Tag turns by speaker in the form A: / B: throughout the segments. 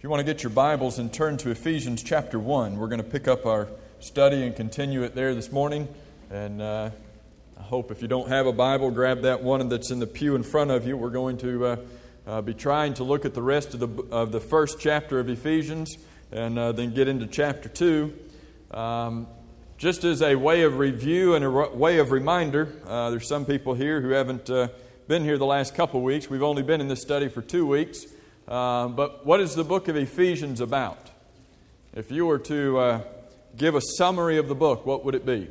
A: If you want to get your Bibles and turn to Ephesians chapter 1, we're going to pick up our study and continue it there this morning. And I hope if you don't have a Bible, grab that one that's in the pew in front of you. We're going to be trying to look at the rest of the first chapter of Ephesians and then get into chapter 2. Just as a way of review and a way of reminder, there's some people here who haven't been here the last couple of weeks. We've only been in this study for 2 weeks. But what is the book of Ephesians about? If you were to give a summary of the book, what would it be?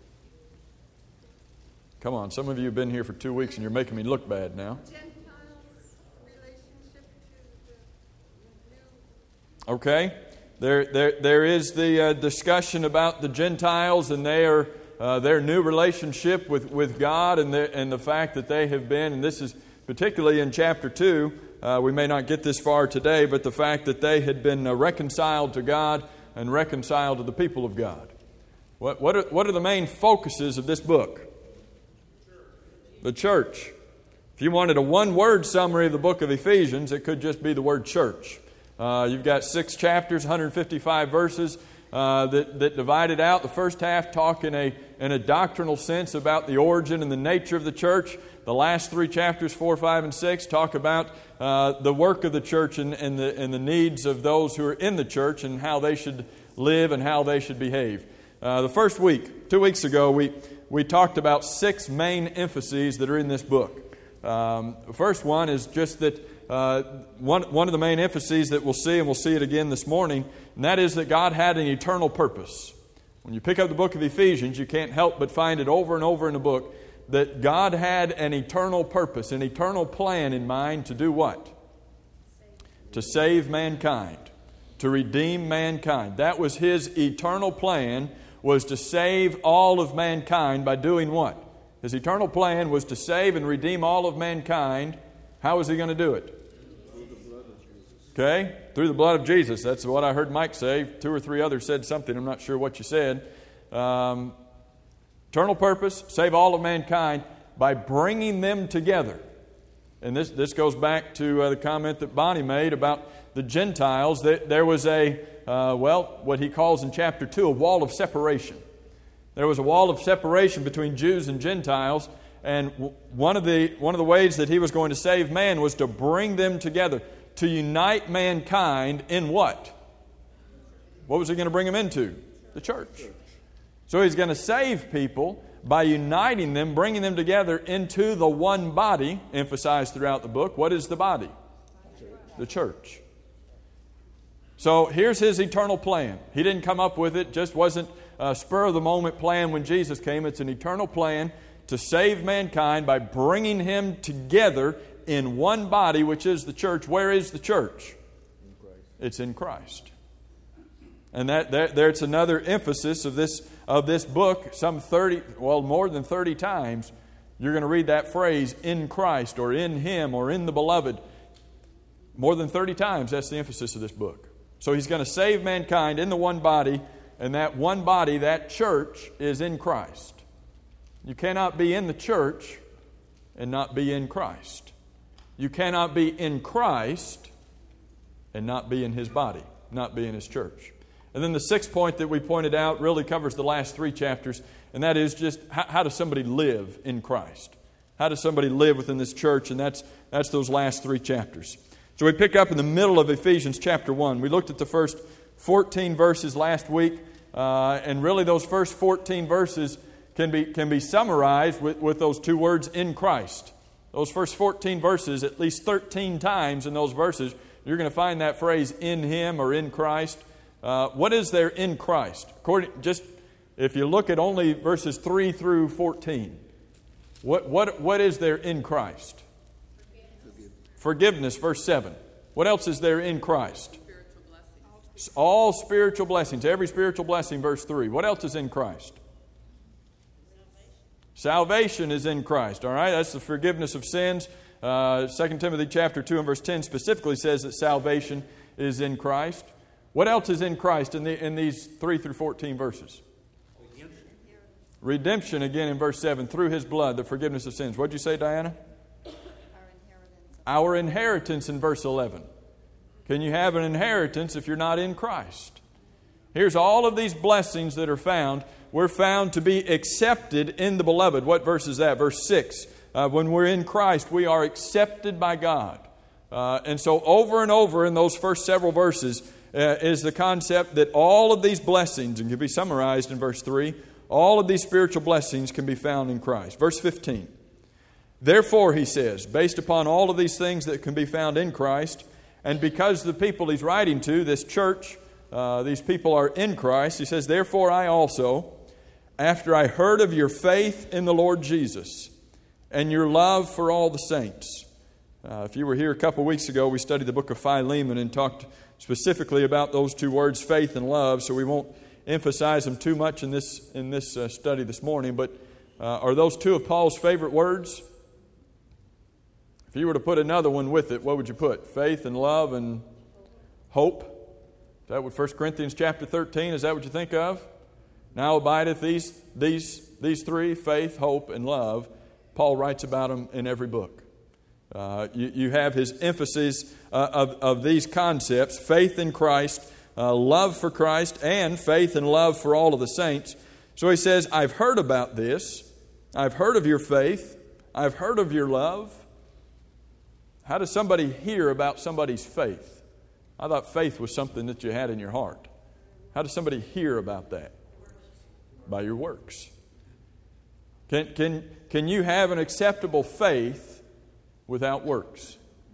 A: Come on, some of you have been here for 2 weeks and you're making me look bad now.
B: Gentiles' relationship to the new.
A: Okay, there is the discussion about the Gentiles and their new relationship with God and the fact that they have been, and this is particularly in chapter 2, we may not get this far today, but the fact that they had been reconciled to God and reconciled to the people of God. What are the main focuses of this book? The church. If you wanted a one-word summary of the book of Ephesians, it could just be the word church. You've got 6 chapters, 155 verses that divide it out. The first half talk in a doctrinal sense about the origin and the nature of the church. The last 3 chapters, 4, 5, and 6, talk about the work of the church and the needs of those who are in the church and how they should live and how they should behave. The first week, 2 weeks ago, we talked about 6 main emphases that are in this book. The first one is just that one of the main emphases that we'll see, and we'll see it again this morning, and that is that God had an eternal purpose. When you pick up the book of Ephesians, you can't help but find it over and over in the book that God had an eternal purpose, an eternal plan in mind to do what? To save mankind, to redeem mankind. That was His eternal plan, was to save all of mankind by doing what? His eternal plan was to save and redeem all of mankind. How was He going to do it? Okay, through the blood of Jesus. That's what I heard Mike say. 2 or 3 others said something. I'm not sure what you said. Eternal purpose, save all of mankind by bringing them together. And this goes back to the comment that Bonnie made about the Gentiles. That there was what he calls in chapter 2, a wall of separation. There was a wall of separation between Jews and Gentiles. And one of the ways that He was going to save man was to bring them together, to unite mankind in what? What was He going to bring them into? The church. So He's going to save people by uniting them, bringing them together into the one body, emphasized throughout the book. What is the body? The church. So here's His eternal plan. He didn't come up with it, just wasn't a spur-of-the-moment plan when Jesus came. It's an eternal plan to save mankind by bringing him together in one body, which is the church. Where is the church? It's in Christ. And there's another emphasis of this book. More than 30 times, you're going to read that phrase, in Christ, or in Him, or in the Beloved. More than 30 times, that's the emphasis of this book. So He's going to save mankind in the one body, and that one body, that church, is in Christ. You cannot be in the church and not be in Christ. You cannot be in Christ and not be in His body, not be in His church. And then the 6th point that we pointed out really covers the last 3 chapters, and that is just how does somebody live in Christ? How does somebody live within this church? And that's those last 3 chapters. So we pick up in the middle of Ephesians chapter 1. We looked at the first 14 verses last week, and really those first 14 verses can be summarized with those 2 words, in Christ. Those first 14 verses, at least 13 times in those verses, you're going to find that phrase, in Him or in Christ. What is there in Christ? If you look at only verses 3 through 14, what is there in Christ? Forgiveness, verse 7. What else is there in Christ? All spiritual blessings. Every spiritual blessing, verse 3. What else is in Christ? Salvation is in Christ. All right, that's the forgiveness of sins. 2 Timothy chapter 2 and verse 10 specifically says that salvation is in Christ. What else is in Christ in these 3 through 14 verses? Redemption again in verse 7, through His blood, the forgiveness of sins. What did you say, Diana? Our inheritance in verse 11. Can you have an inheritance if you're not in Christ? Here's all of these blessings that are found. We're found to be accepted in the Beloved. What verse is that? Verse 6. When we're in Christ, we are accepted by God. And so over and over in those first several verses is the concept that all of these blessings, and can be summarized in verse 3, all of these spiritual blessings can be found in Christ. Verse 15. Therefore, he says, based upon all of these things that can be found in Christ, and because the people he's writing to, this church, these people are in Christ, he says, therefore I also, after I heard of your faith in the Lord Jesus and your love for all the saints. If you were here a couple weeks ago, we studied the book of Philemon and talked specifically about those two words, faith and love, so we won't emphasize them too much in this study this morning, but are those two of Paul's favorite words? If you were to put another one with it, what would you put? Faith and love and hope? Is that what 1 Corinthians chapter 13, is that what you think of? Now abideth these three, faith, hope, and love. Paul writes about them in every book. You have his emphasis of these concepts, faith in Christ, love for Christ, and faith and love for all of the saints. So he says, I've heard about this. I've heard of your faith. I've heard of your love. How does somebody hear about somebody's faith? I thought faith was something that you had in your heart. How does somebody hear about that? By your works. Can you have an acceptable faith without works?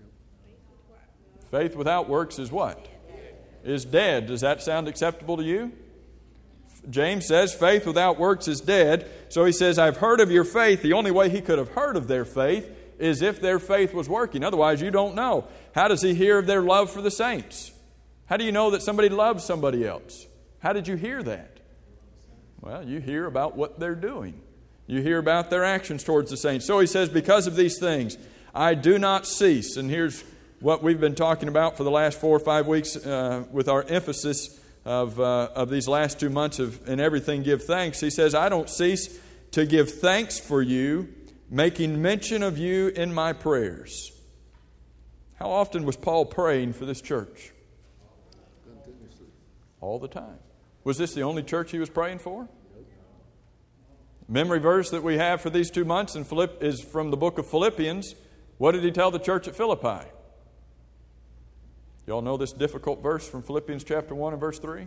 A: Faith without works is what? Is dead. Does that sound acceptable to you? James says faith without works is dead. So he says, I've heard of your faith. The only way he could have heard of their faith is if their faith was working. Otherwise, you don't know. How does he hear of their love for the saints? How do you know that somebody loves somebody else? How did you hear that? Well, you hear about what they're doing. You hear about their actions towards the saints. So he says, because of these things, I do not cease. And here's what we've been talking about for the last 4 or 5 weeks with our emphasis of these last 2 months of in everything give thanks. He says, I don't cease to give thanks for you, making mention of you in my prayers. How often was Paul praying for this church? All the time. Was this the only church he was praying for? Memory verse that we have for these 2 months is from the book of Philippians. What did he tell the church at Philippi? You all know this difficult verse from Philippians chapter 1 and verse 3?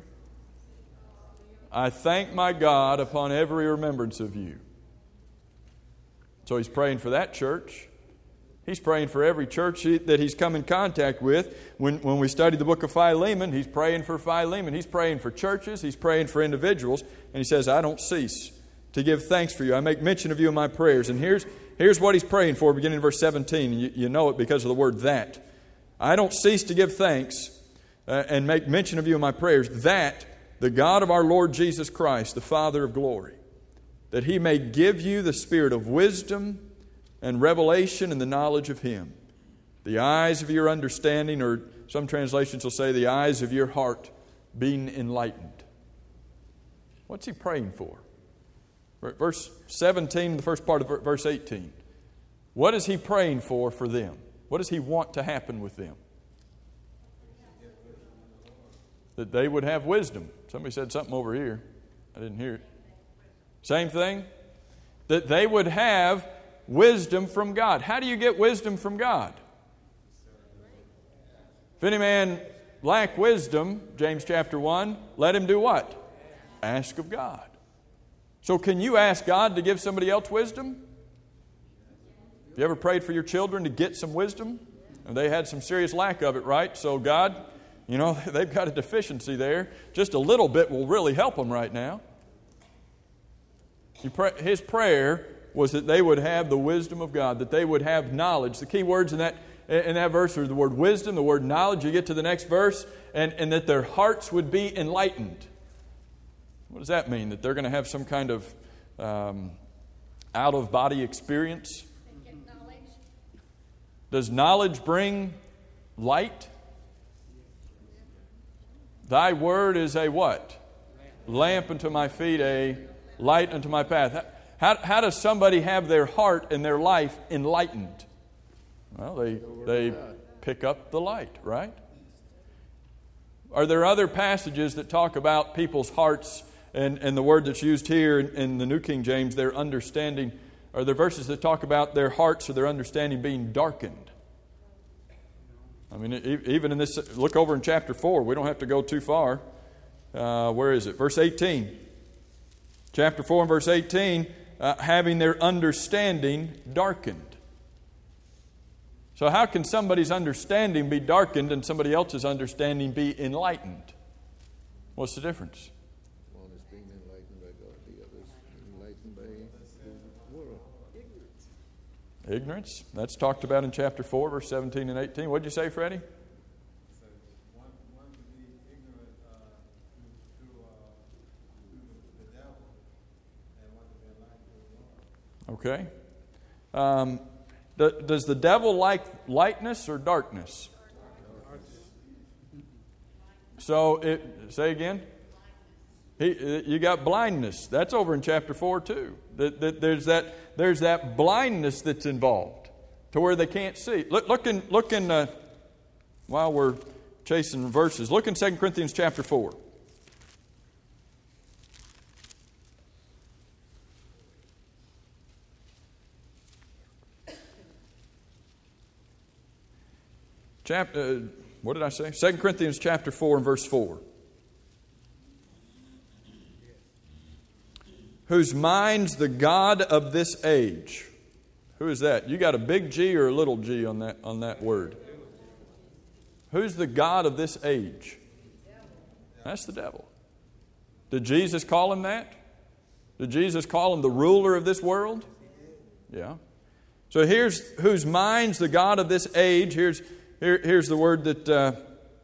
A: I thank my God upon every remembrance of you. So he's praying for that church. He's praying for every church that he's come in contact with. When we study the book of Philemon, he's praying for Philemon. He's praying for churches. He's praying for individuals. And he says, I don't cease to give thanks for you. I make mention of you in my prayers. And here's what he's praying for, beginning in verse 17. You know it because of the word that. I don't cease to give thanks and make mention of you in my prayers, that the God of our Lord Jesus Christ, the Father of glory, that he may give you the spirit of wisdom and revelation in the knowledge of him, the eyes of your understanding, or some translations will say the eyes of your heart being enlightened. What's he praying for? Verse 17, the first part of verse 18. What is he praying for them? What does he want to happen with them? That they would have wisdom. Somebody said something over here. I didn't hear it. Same thing? That they would have wisdom from God. How do you get wisdom from God? If any man lack wisdom, James chapter 1, let him do what? Ask of God. So can you ask God to give somebody else wisdom? You ever prayed for your children to get some wisdom? And they had some serious lack of it, right? So God, they've got a deficiency there. Just a little bit will really help them right now. His prayer was that they would have the wisdom of God, that they would have knowledge. The key words in that verse are the word wisdom, the word knowledge. You get to the next verse, and that their hearts would be enlightened. What does that mean? That they're going to have some kind of out-of-body experience? Does knowledge bring light? Thy word is a what? Lamp unto my feet, a light unto my path. How does somebody have their heart and their life enlightened? Well, they pick up the light, right? Are there other passages that talk about people's hearts and the word that's used here in the New King James, their understanding? Are there verses that talk about their hearts or their understanding being darkened? I mean, even in this, look over in chapter 4. We don't have to go too far. Where is it? Verse 18. Chapter 4 and verse 18, having their understanding darkened. So how can somebody's understanding be darkened and somebody else's understanding be enlightened? What's the difference?
C: One is being enlightened by God, the other is enlightened by the world.
A: Ignorance. That's talked about in chapter 4, verse 17 and 18. What did you say, Freddie?
D: One to be ignorant to the devil, and one to be enlightened to the Lord.
A: Okay. Does the devil like lightness or darkness? So, say again? You got blindness. That's over in chapter 4 too. There's that blindness that's involved to where they can't see. Look in while we're chasing verses, look in 2 Corinthians chapter 4. What did I say? 2 Corinthians chapter 4 and verse 4. Whose mind's the God of this age. Who is that? You got a big G or a little g on that word? Who's the God of this age? That's the devil. Did Jesus call him that? Did Jesus call him the ruler of this world? Yeah. So here's whose mind's the God of this age. Here's the word that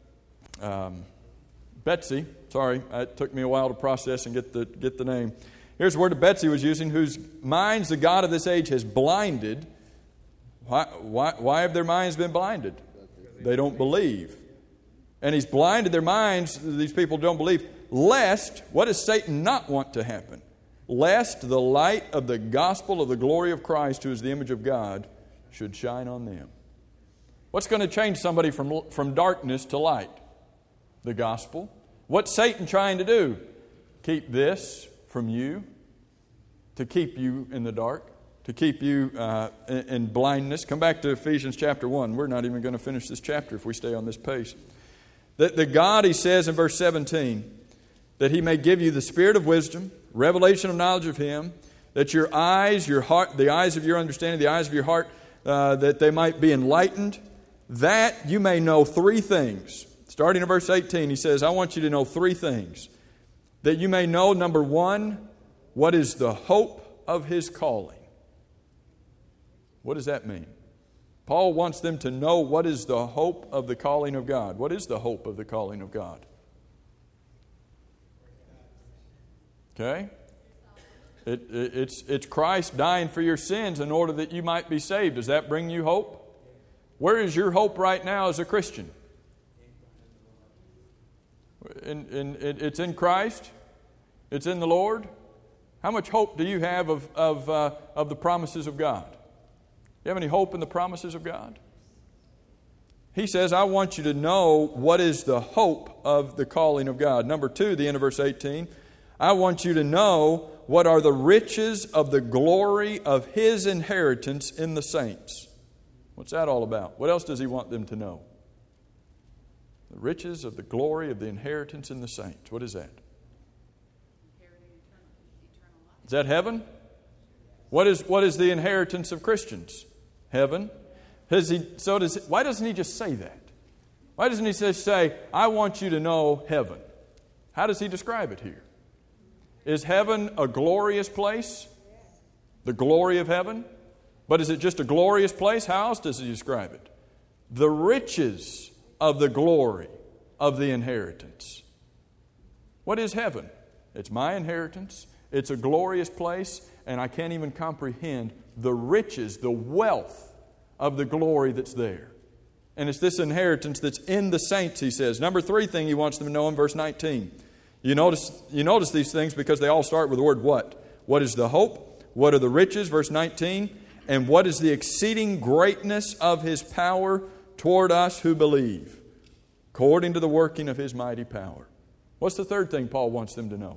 A: Betsy, sorry, it took me a while to process and get the name. Here's the word that Betsy was using, whose minds the God of this age has blinded. Why have their minds been blinded? They don't believe. And he's blinded their minds, these people don't believe, lest, what does Satan not want to happen? Lest the light of the gospel of the glory of Christ, who is the image of God, should shine on them. What's going to change somebody from darkness to light? The gospel. What's Satan trying to do? Keep this from you, to keep you in the dark, to keep you in blindness. Come back to Ephesians chapter 1. We're not even going to finish this chapter if we stay on this pace. That God, he says in verse 17, that he may give you the spirit of wisdom, revelation of knowledge of him, that your eyes, your heart, the eyes of your understanding, the eyes of your heart, that they might be enlightened, that you may know three things. Starting in verse 18, he says, I want you to know three things. That you may know, number one, what is the hope of his calling. What does that mean? Paul wants them to know what is the hope of the calling of God. What is the hope of the calling of God? Okay? It's Christ dying for your sins in order that you might be saved. Does that bring you hope? Where is your hope right now as a Christian? It's in Christ. It's in the Lord. How much hope do you have of the promises of God? Do you have any hope in the promises of God? He says, I want you to know what is the hope of the calling of God. Number two, the end of verse 18, I want you to know what are the riches of the glory of his inheritance in the saints. What's that all about? What else does he want them to know? The riches of the glory of the inheritance in the saints. What is that? Is that heaven? What is the inheritance of Christians? Heaven. Why doesn't he just say that? Why doesn't he just say, I want you to know heaven? How does he describe it here? Is heaven a glorious place? The glory of heaven? But is it just a glorious place? How else does he describe it? The riches of the glory of the inheritance. What is heaven? It's my inheritance. It's a glorious place, and I can't even comprehend the riches, the wealth of the glory that's there. And it's this inheritance that's in the saints, he says. Number three thing he wants them to know in verse 19. You notice these things because they all start with the word what? What is the hope? What are the riches? Verse 19. And what is the exceeding greatness of his power toward us who believe? according to the working of His mighty power. What's the third thing Paul wants them to know?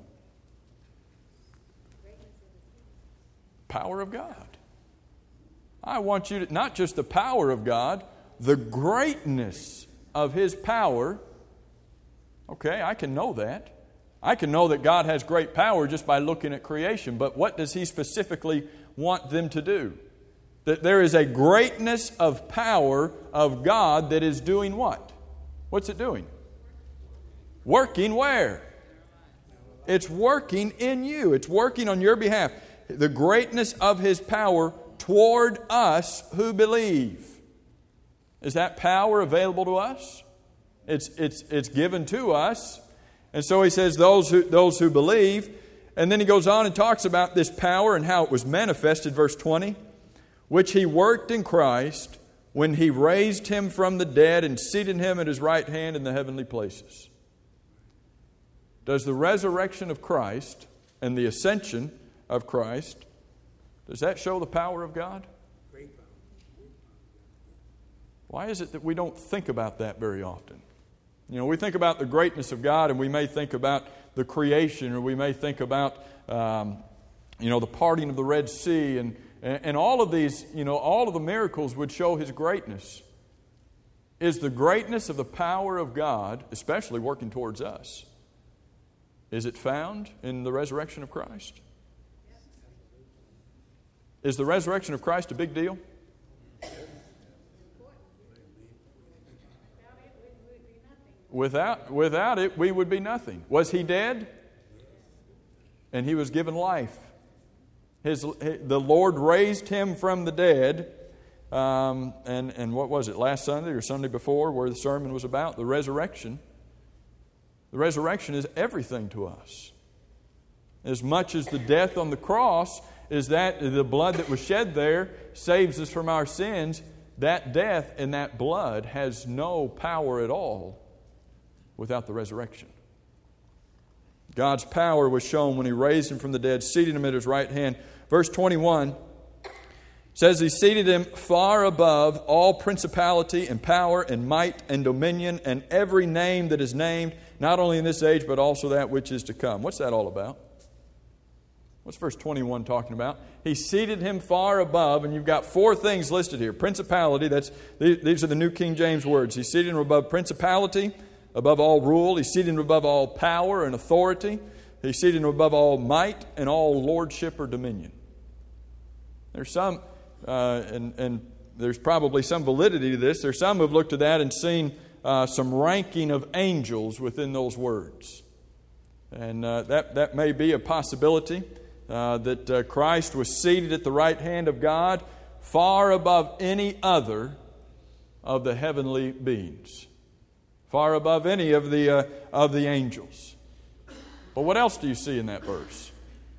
A: Power of God. I want you to, not just the power of God, the greatness of His power. Okay, I can know that. I can know that God has great power just by looking at creation. But what does He specifically want them to do? That there is a greatness of power of God that is doing what? What's it doing? Working where? It's working in you. It's working on your behalf. The greatness of His power toward us who believe. Is that power available to us? It's given to us. And so he says those who believe. And then he goes on and talks about this power and how it was manifested, verse 20, which He worked in Christ when He raised Him from the dead and seated Him at His right hand in the heavenly places. Does the resurrection of Christ and the ascension of Christ, does that show the power of God? Why is it that we don't think about that very often? You know, we think about the greatness of God, and we may think about the creation, or we may think about, the parting of the Red Sea, and all of these, all of the miracles would show His greatness. Is the greatness of the power of God, especially working towards us, is it found in the resurrection of Christ? Is the resurrection of Christ a big deal? Without it, we would be nothing. Was He dead? And He was given life. The Lord raised Him from the dead. And what was it, last Sunday or Sunday before, where the sermon was about? The resurrection. The resurrection is everything to us. As much as the death on the cross is that the blood that was shed there saves us from our sins, that death and that blood has no power at all without the resurrection. God's power was shown when He raised Him from the dead, seated Him at His right hand. Verse 21 says He seated Him far above all principality and power and might and dominion and every name that is named, not only in this age but also that which is to come. What's that all about? What's verse 21 talking about? He seated Him far above, and you've got four things listed here. Principality, these are the New King James words. He seated Him above principality, above all rule. He seated Him above all power and authority. He seated Him above all might and all lordship or dominion. There's some, and there's probably some validity to this. There's some who have looked at that and seen some ranking of angels within those words. And that may be a possibility, that Christ was seated at the right hand of God far above any other of the heavenly beings. Far above any of the angels. But what else do you see in that verse?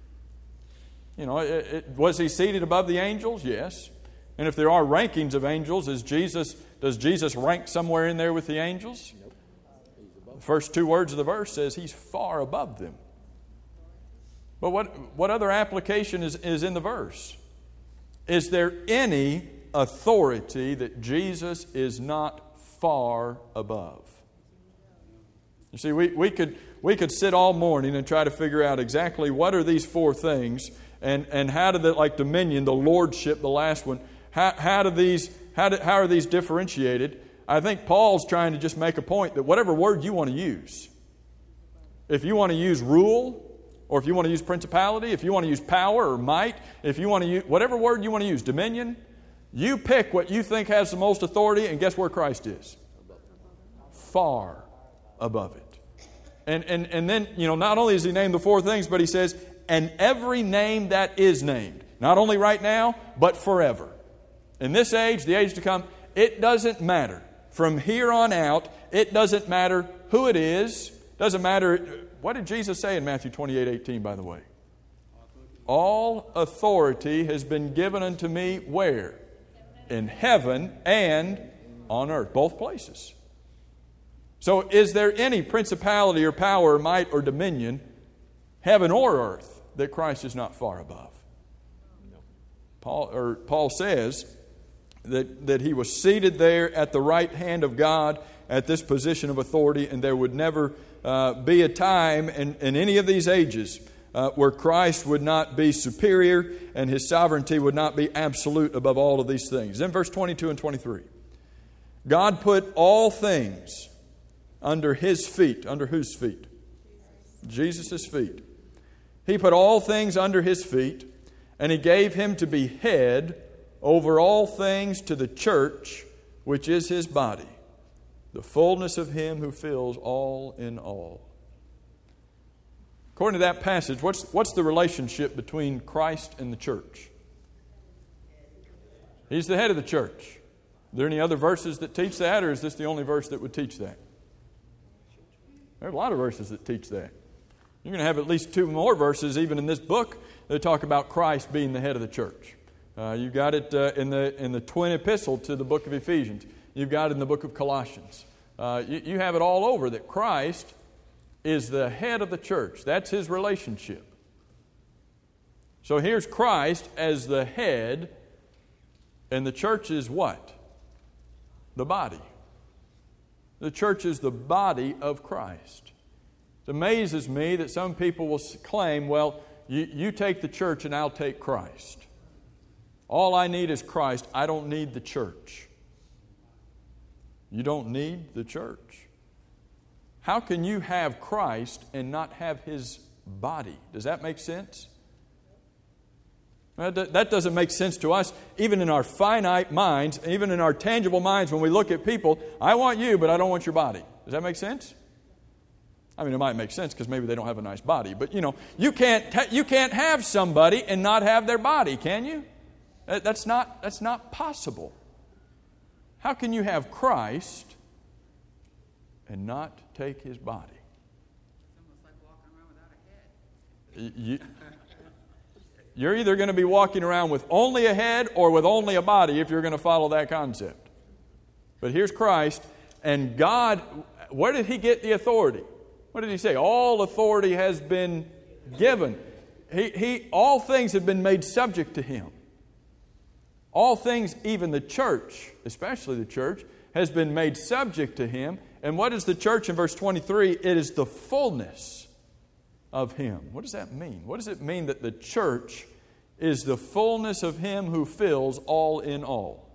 A: Was He seated above the angels? Yes. And if there are rankings of angels, does Jesus rank somewhere in there with the angels? Nope. The first two words of the verse says He's far above them. But what other application is in the verse? Is there any authority that Jesus is not far above? You see, we could sit all morning and try to figure out exactly what are these four things, and how do like dominion, the lordship, the last one, how are these differentiated? I think Paul's trying to just make a point that whatever word you want to use, if you want to use rule, or if you want to use principality, if you want to use power or might, if you want to use whatever word you want to use, dominion, you pick what you think has the most authority, and guess where Christ is? Far above it. And then, not only does He name the four things, but He says, and every name that is named, not only right now, but forever. In this age, the age to come, it doesn't matter. From here on out, it doesn't matter who it is. Doesn't matter. What did Jesus say in Matthew 28:18, by the way? All authority has been given unto me where? In heaven and on earth. Both places. So is there any principality or power or might or dominion, heaven or earth, that Christ is not far above? Paul says that He was seated there at the right hand of God, at this position of authority, and there would never be a time in any of these ages where Christ would not be superior and His sovereignty would not be absolute above all of these things. Then verse 22 and 23. God put all things under His feet. Under whose feet? Jesus' feet. He put all things under His feet, and He gave Him to be head over all things to the church, which is His body, the fullness of Him who fills all in all. According to that passage, what's the relationship between Christ and the church? He's the head of the church. Are there any other verses that teach that, or is this the only verse that would teach that? There are a lot of verses that teach that. You're going to have at least 2 more verses, even in this book, that talk about Christ being the head of the church. You've got it in the twin epistle to the book of Ephesians. You've got it in the book of Colossians. You have it all over that Christ is the head of the church. That's His relationship. So here's Christ as the head, and the church is what? The body. The church is the body of Christ. It amazes me that some people will claim, well, you take the church and I'll take Christ. All I need is Christ. I don't need the church. You don't need the church. How can you have Christ and not have His body? Does that make sense? That doesn't make sense to us, even in our finite minds, even in our tangible minds when we look at people. I want you, but I don't want your body. Does that make sense? I mean, it might make sense because maybe they don't have a nice body. But, you can't have somebody and not have their body, can you? That's not possible. How can you have Christ and not take His body?
E: It's almost like walking around without a head.
A: You're either going to be walking around with only a head or with only a body if you're going to follow that concept. But here's Christ, and God, where did He get the authority? What did He say? All authority has been given. All things have been made subject to Him. All things, even the church, especially the church, has been made subject to Him. And what is the church in verse 23? It is the fullness of Him. What does that mean? What does it mean that the church is the fullness of Him who fills all in all?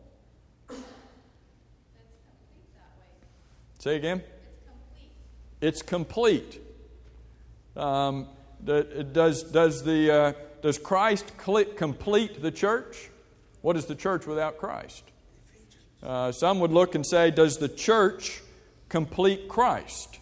A: Say again? It's complete. Does Christ complete the church? What is the church without Christ? Some would look and say, does the church complete Christ?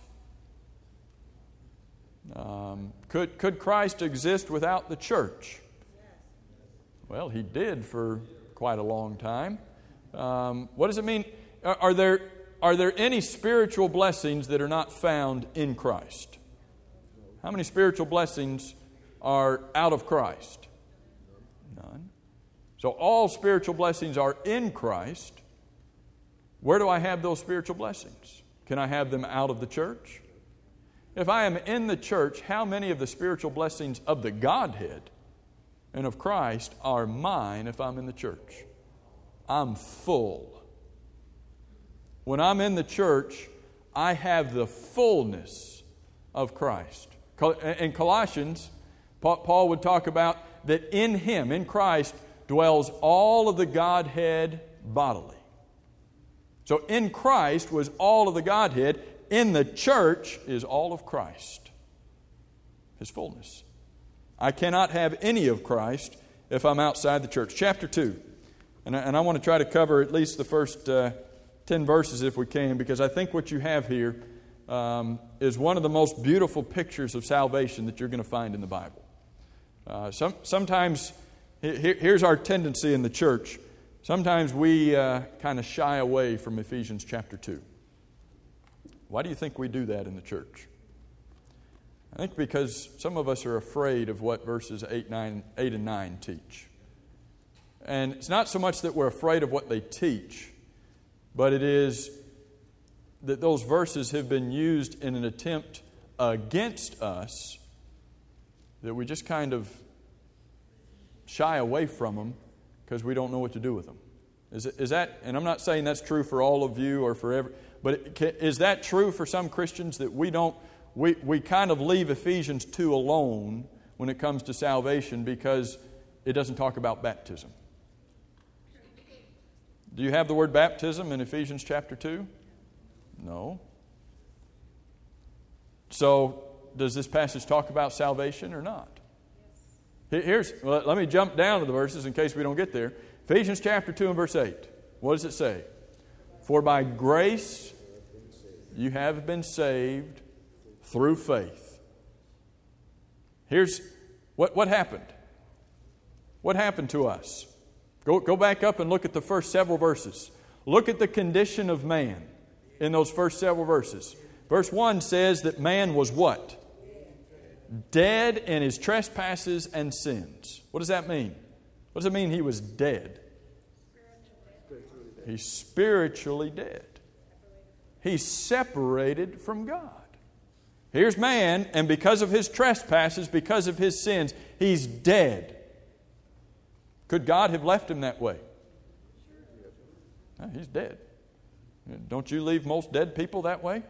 A: Could Christ exist without the church? Well, He did for quite a long time. What does it mean? Are there any spiritual blessings that are not found in Christ? How many spiritual blessings are out of Christ? None. So all spiritual blessings are in Christ. Where do I have those spiritual blessings? Can I have them out of the church? If I am in the church, how many of the spiritual blessings of the Godhead and of Christ are mine if I'm in the church? I'm full. When I'm in the church, I have the fullness of Christ. In Colossians, Paul would talk about that in Him, in Christ, dwells all of the Godhead bodily. So in Christ was all of the Godhead. In the church is all of Christ, His fullness. I cannot have any of Christ if I'm outside the church. Chapter 2. And I want to try to cover at least the first 10 verses if we can, because I think what you have here is one of the most beautiful pictures of salvation that you're going to find in the Bible. Sometimes, here's our tendency in the church. Sometimes we kind of shy away from Ephesians chapter 2. Why do you think we do that in the church? I think because some of us are afraid of what verses 8 and 9 teach. And it's not so much that we're afraid of what they teach, but it is that those verses have been used in an attempt against us, that we just kind of shy away from them because we don't know what to do with them. Is that? And I'm not saying that's true for all of you or for every, But is that true for some Christians that we kind of leave Ephesians 2 alone when it comes to salvation because it doesn't talk about baptism? Do you have the word baptism in Ephesians chapter 2? No. So, does this passage talk about salvation or not? Let me jump down to the verses in case we don't get there. Ephesians chapter 2 and verse 8. What does it say? For by grace you have been saved through faith. Here's what happened. What happened to us? Go back up and look at the first several verses. Look at the condition of man in those first several verses. Verse 1 says that man was what? Dead in his trespasses and sins. What does that mean? What does it mean he was dead? He's spiritually dead. He's separated from God. Here's man, and because of his trespasses, because of his sins, he's dead. Could God have left him that way? No, he's dead. Don't you leave most dead people that way?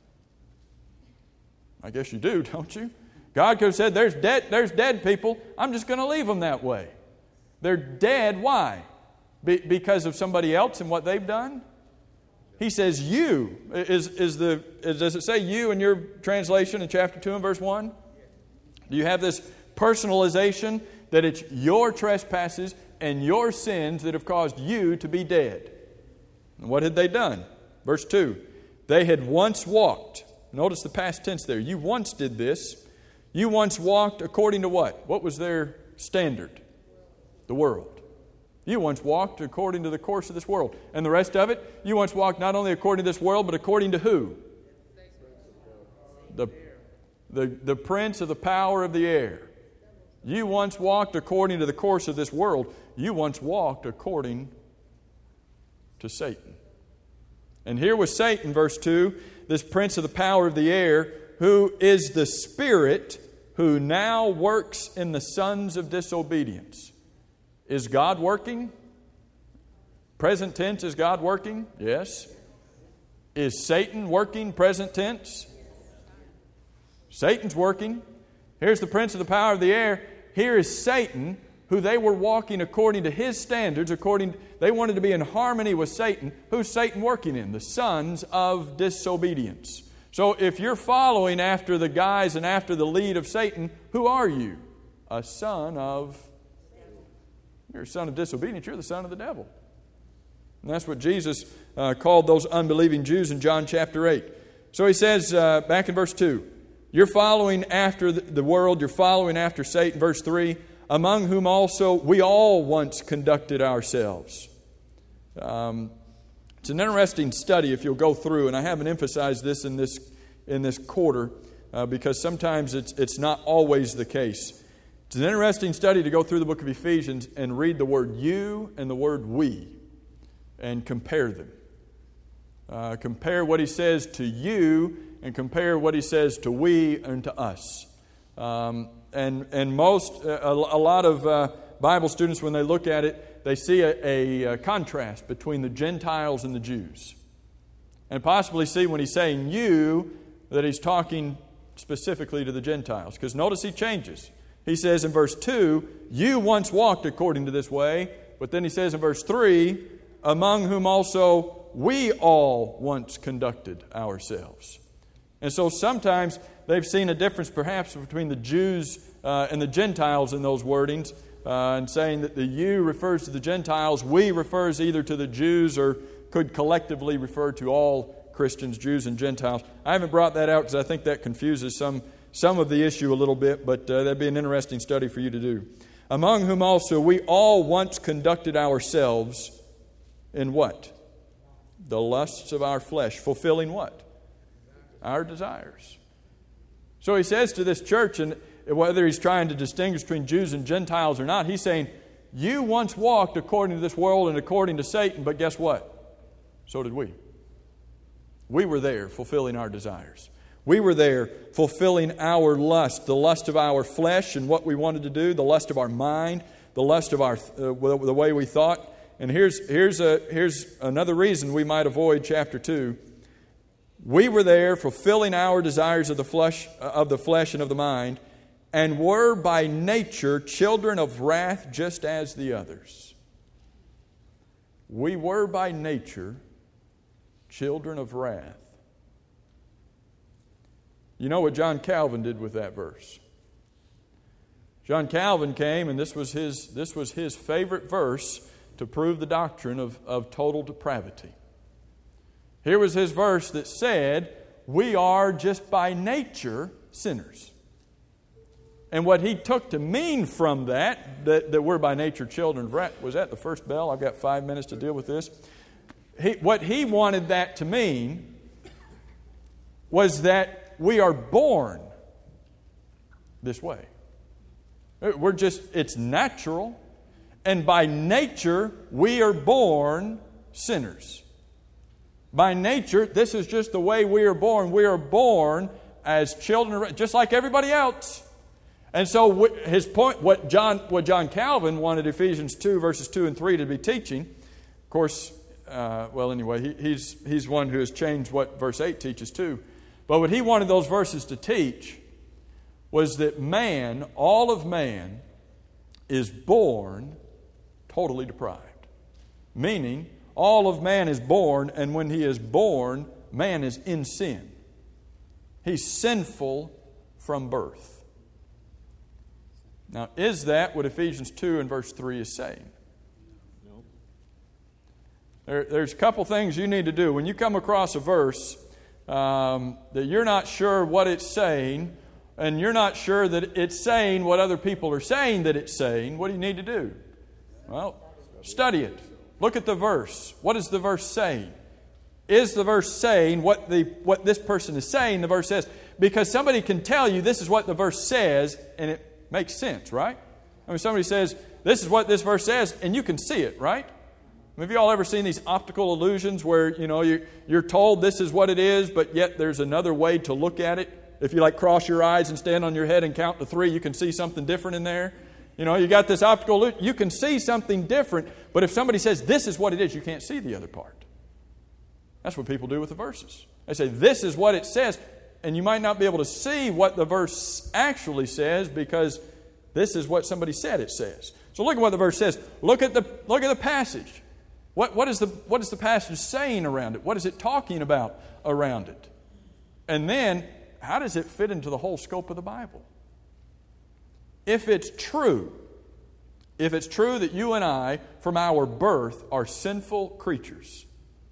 A: I guess you do, don't you? God could have said, there's dead people. I'm just going to leave them that way. They're dead. Why? Because of somebody else and what they've done? He says you. Does it say you in your translation in chapter 2 and verse 1? Do you have this personalization that it's your trespasses and your sins that have caused you to be dead? And what had they done? Verse 2. They had once walked. Notice the past tense there. You once did this. You once walked according to what? What was their standard? The world. You once walked according to the course of this world. And the rest of it, you once walked not only according to this world, but according to who? The prince of the power of the air. You once walked according to the course of this world. You once walked according to Satan. And here was Satan, verse 2, this prince of the power of the air, who is the spirit who now works in the sons of disobedience. Is God working? Present tense, is God working? Yes. Is Satan working? Present tense? Satan's working. Here's the prince of the power of the air. Here is Satan, who they were walking according to his standards, they wanted to be in harmony with Satan. Who's Satan working in? The sons of disobedience. So if you're following after the guys and after the lead of Satan, who are you? A son of... You're a son of disobedience. You're the son of the devil. And that's what Jesus called those unbelieving Jews in John chapter 8. So he says, back in verse 2, you're following after the world, you're following after Satan. Verse 3, among whom also we all once conducted ourselves. It's an interesting study if you'll go through, and I haven't emphasized this in this quarter because sometimes it's not always the case. It's an interesting study to go through the book of Ephesians and read the word you and the word we and compare them. Compare what he says to you and compare what he says to we and to us. And a lot of Bible students, when they look at it, they see a contrast between the Gentiles and the Jews. And possibly see when he's saying you, that he's talking specifically to the Gentiles. Because notice he changes. He says in verse 2, you once walked according to this way. But then he says in verse 3, among whom also we all once conducted ourselves. And so sometimes they've seen a difference perhaps between the Jews and the Gentiles in those wordings, and saying that the you refers to the Gentiles, we refers either to the Jews or could collectively refer to all Christians, Jews and Gentiles. I haven't brought that out because I think that confuses some of the issue a little bit, but that'd be an interesting study for you to do. Among whom also we all once conducted ourselves in what? The lusts of our flesh. Fulfilling what? Our desires. So he says to this church, and whether he's trying to distinguish between Jews and Gentiles or not, he's saying, you once walked according to this world and according to Satan, but guess what? So did we. We were there fulfilling our desires. We were there fulfilling our lust, the lust of our flesh and what we wanted to do, the lust of our mind, the lust of our the way we thought. And here's another reason we might avoid chapter 2. We were there fulfilling our desires of the flesh and of the mind, and were by nature children of wrath just as the others. We were by nature children of wrath. You know what John Calvin did with that verse? John Calvin came, and this was his favorite verse to prove the doctrine of total depravity. Here was his verse that said, we are just by nature sinners. And what he took to mean from that we're by nature children of wrath, was that the first bell? I've got 5 minutes to deal with this. What he wanted that to mean was that we are born this way. It's natural. And by nature, we are born sinners. By nature, this is just the way we are born. We are born as children, just like everybody else. And so his point, what John Calvin wanted Ephesians 2, verses 2 and 3 to be teaching, of course, he's one who has changed what verse 8 teaches too. But what he wanted those verses to teach was that man, all of man, is born totally deprived. Meaning, all of man is born, and when he is born, man is in sin. He's sinful from birth. Now, is that what Ephesians 2 and verse 3 is saying? No. There's a couple things you need to do. When you come across a verse that you're not sure what it's saying, and you're not sure that it's saying what other people are saying that it's saying, what do you need to do? Well, study it. Look at the verse. What is the verse saying? Is the verse saying what this person is saying the verse says? Because somebody can tell you this is what the verse says, and it makes sense, right? I mean, somebody says, this is what this verse says, and you can see it, right? Have you all ever seen these optical illusions where, you're told this is what it is, but yet there's another way to look at it? If you cross your eyes and stand on your head and count to 3, you can see something different in there. You got this optical illusion. You can see something different, but if somebody says this is what it is, you can't see the other part. That's what people do with the verses. They say this is what it says, and you might not be able to see what the verse actually says because this is what somebody said it says. So look at what the verse says. Look at the passage. What is the passage saying around it? What is it talking about around it? And then, how does it fit into the whole scope of the Bible? If it's true that you and I, from our birth, are sinful creatures,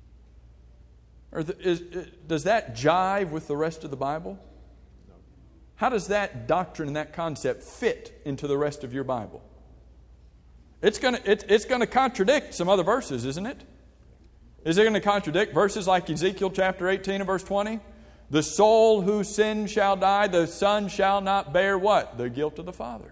A: does that jive with the rest of the Bible? No. How does that doctrine and that concept fit into the rest of your Bible? It's going to contradict some other verses, isn't it? Is it going to contradict verses like Ezekiel chapter 18 and verse 20? The soul who sins shall die, the son shall not bear what? The guilt of the father.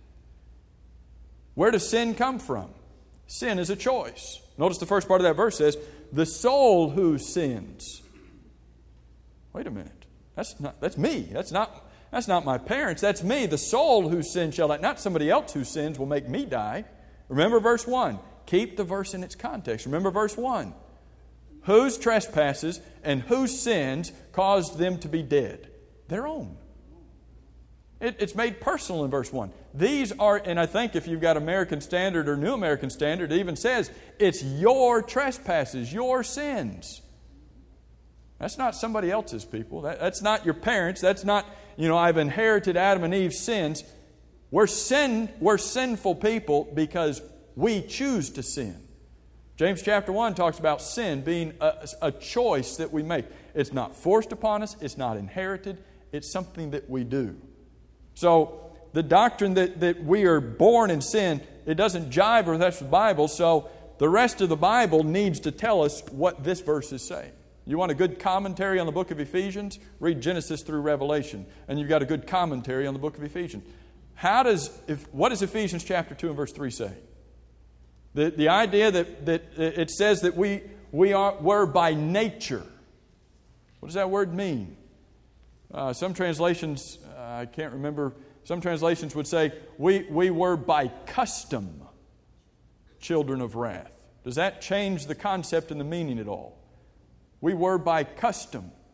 A: Where does sin come from? Sin is a choice. Notice the first part of that verse says, the soul who sins. Wait a minute. That's me. That's not my parents. That's me. The soul who sins shall die. Not somebody else who sins will make me die. Remember verse 1. Keep the verse in its context. Remember verse 1. Whose trespasses and whose sins caused them to be dead? Their own. It's made personal in verse 1. These are, and I think if you've got American Standard or New American Standard, it even says, it's your trespasses, your sins. That's not somebody else's people. That's not your parents. That's not, I've inherited Adam and Eve's sins. We're sinful people because we choose to sin. James chapter 1 talks about sin being a choice that we make. It's not forced upon us. It's not inherited. It's something that we do. So the doctrine that we are born in sin, it doesn't jive with the rest of the Bible. So the rest of the Bible needs to tell us what this verse is saying. You want a good commentary on the book of Ephesians? Read Genesis through Revelation, and you've got a good commentary on the book of Ephesians. What does Ephesians chapter 2 and verse 3 say? The idea that it says that we're by nature. What does that word mean? Some translations, I can't remember, some translations would say we were by custom children of wrath. Does that change the concept and the meaning at all? We were by custom.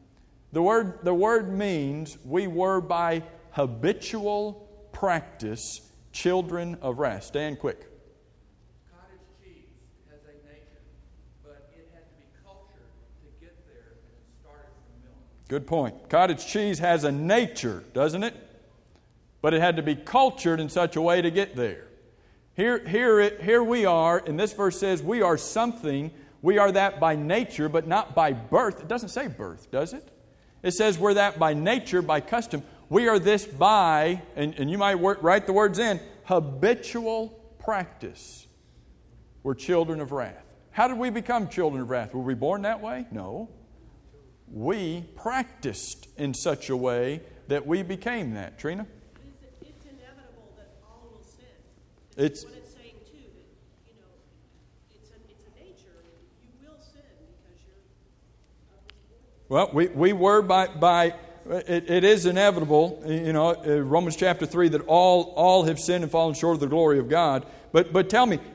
A: The word means we were by habitual practice children of wrath. Stand quick.
F: Cottage cheese has a nature, but it had to be cultured to get there, and it started from milk.
A: Good point. Cottage cheese has a nature, doesn't it? But it had to be cultured in such a way to get there. Here we are, and this verse says we are something. We are that by nature, but not by birth. It doesn't say birth, does it? It says we're that by nature, by custom. We are this by, and you might write the words in, habitual practice. We're children of wrath. How did we become children of wrath? Were we born that way? No. We practiced in such a way that we became that. Trina?
B: It's inevitable that all will sin.
A: It's
B: what it's saying too. That it's a nature. You will sin because you're of this world.
A: Well, we were by it is inevitable, Romans chapter 3, that all have sinned and fallen short of the glory of God. But tell me,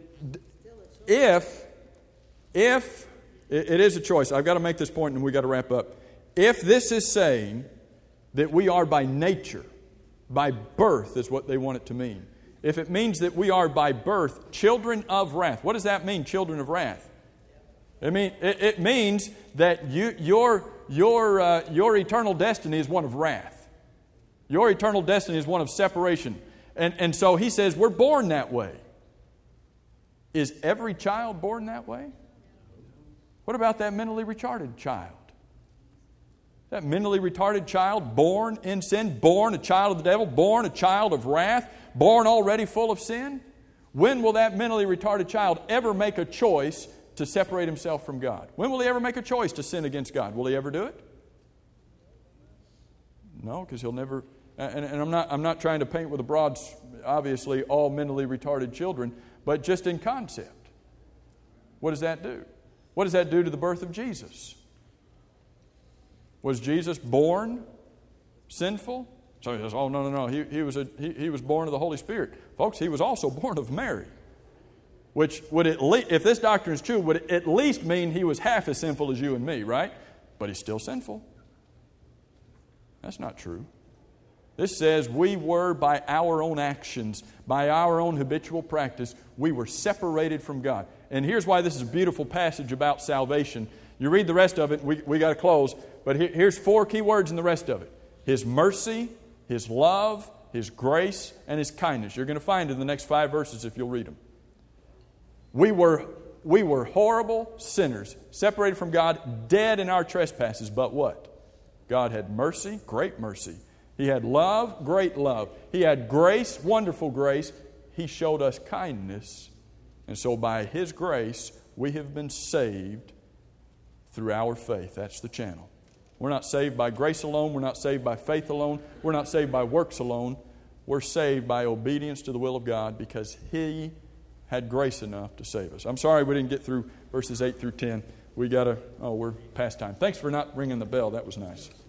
A: if it is a choice, I've got to make this point and we've got to wrap up. If this is saying that we are by nature, by birth is what they want it to mean. If it means that we are by birth children of wrath, what does that mean, children of wrath? It means that your eternal destiny is one of wrath. Your eternal destiny is one of separation. And so he says we're born that way. Is every child born that way? What about that mentally retarded child? That mentally retarded child born in sin, born a child of the devil, born a child of wrath, born already full of sin? When will that mentally retarded child ever make a choice to separate himself from God? When will he ever make a choice to sin against God? Will he ever do it? No, because he'll never. And I'm not trying to paint with a broad, obviously, all mentally retarded children, but just in concept. What does that do? What does that do to the birth of Jesus? Was Jesus born sinful? So he says, oh, no. He was born of the Holy Spirit. Folks, he was also born of Mary. Which would at least, if this doctrine is true, would at least mean he was half as sinful as you and me, right? But he's still sinful. That's not true. This says we were by our own actions, by our own habitual practice, we were separated from God. And here's why this is a beautiful passage about salvation. You read the rest of it, we got to close, but here's 4 key words in the rest of it. His mercy, His love, His grace, and His kindness. You're going to find it in the next 5 verses if you'll read them. We were horrible sinners, separated from God, dead in our trespasses. But what? God had mercy, great mercy. He had love, great love. He had grace, wonderful grace. He showed us kindness. And so by His grace, we have been saved through our faith. That's the channel. We're not saved by grace alone. We're not saved by faith alone. We're not saved by works alone. We're saved by obedience to the will of God because He had grace enough to save us. I'm sorry we didn't get through verses 8 through 10. We're past time. Thanks for not ringing the bell. That was nice.